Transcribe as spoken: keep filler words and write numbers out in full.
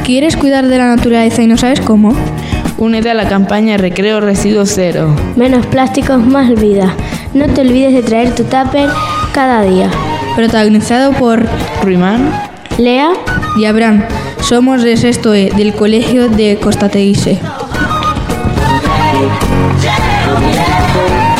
¿Quieres cuidar de la naturaleza y no sabes cómo? Únete a la campaña Recreo Residuo Cero. Menos plásticos, más vida. No te olvides de traer tu tupper cada día. Protagonizado por Ruimán, Lea y Abraham. Somos de sexto E del Colegio de Costa Teguise.